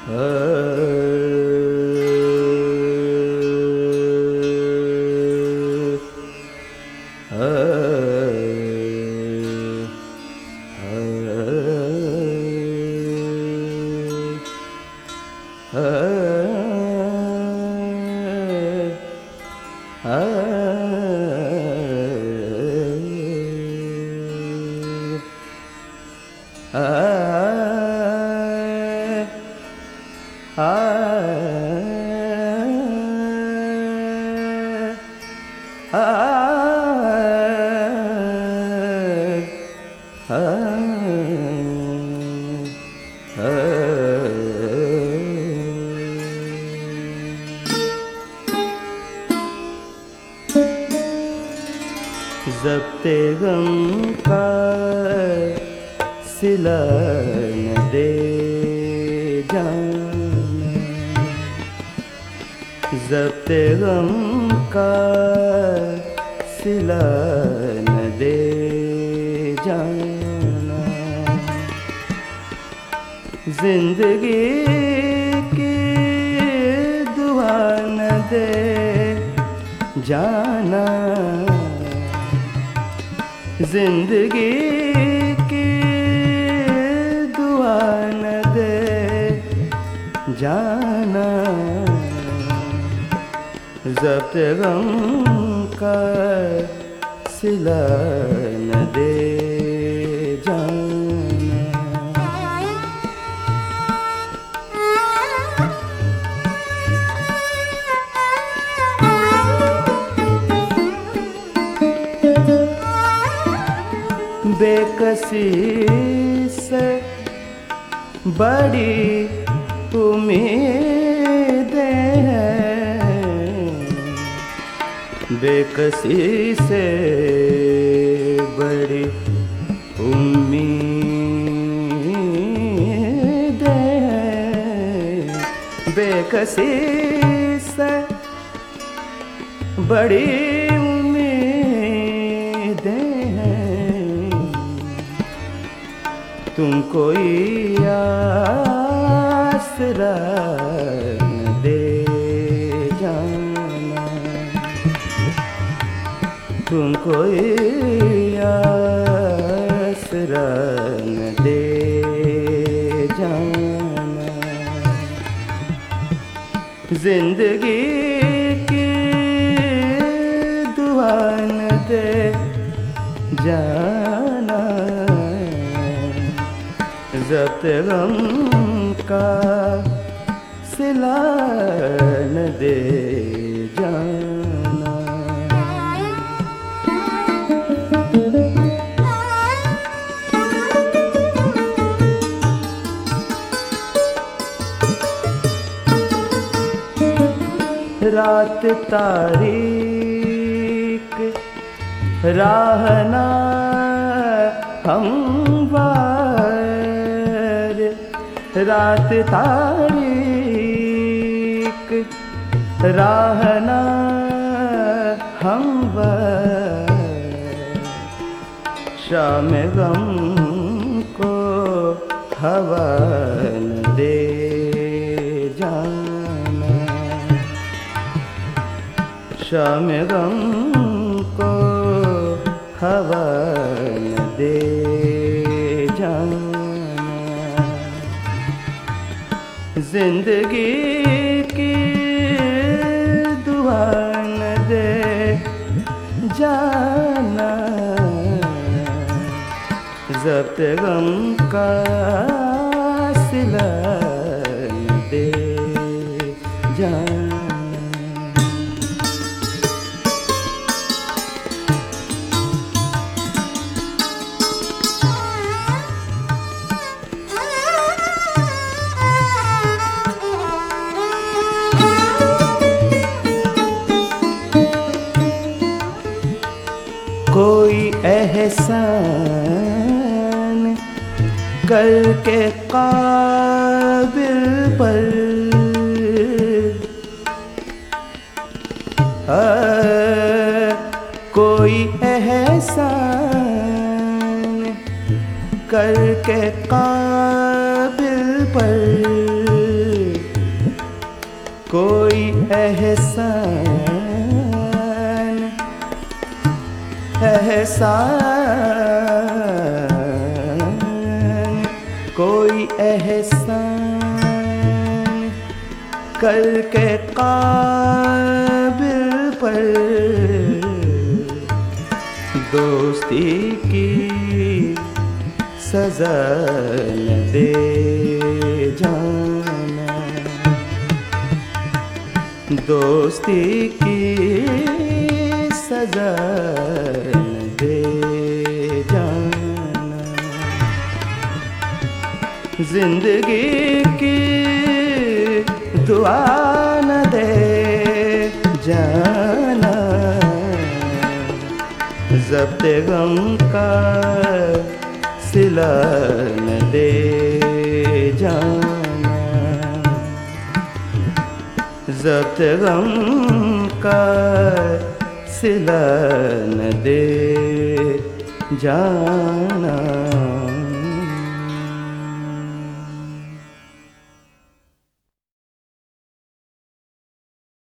ज़ब्ते गम का सिला न दे जाना, ज़ब्ते गम का सिला न दे जाना, जिंदगी की दुआ न दे जाना, जिंदगी की दुआ न दे जाना, ज़ब्त गम का सिला न दे जाना। बेकसी से बड़ी उम्मीदें हैं, बेकसी से बड़ी उम्मीदें हैं, बेकसी से बड़ी उम्मीदें हैं, तुम कोई आसरा न दे जाना, तुम कोई आसरा न दे जाना, जिंदगी की दुआ न दे जाना, ज़ब्त गम का सिला न दे जाना। रात तारीक राहना हमवार, रात तारीक राहना हमवार, शाम गम को हवा न दे जाना, शाम गम को हवा न दे जाना, जिंदगी की दुआ न दे जाना, ज़ब्त गम का सिला न दे जाना। कोई एहसान करके काबिल पर कोई एहसान करके काबिल पर कोई एहसान कोई एहसान करके काबिल पर दोस्ती की सजा न दे जाना, दोस्ती की सजा न दे जाना। जिंदगी की दुआ न दे जाना, ज़ब्ते गम का सिला न दे जाना, ज़ब्ते गम का सिला न दे जाना।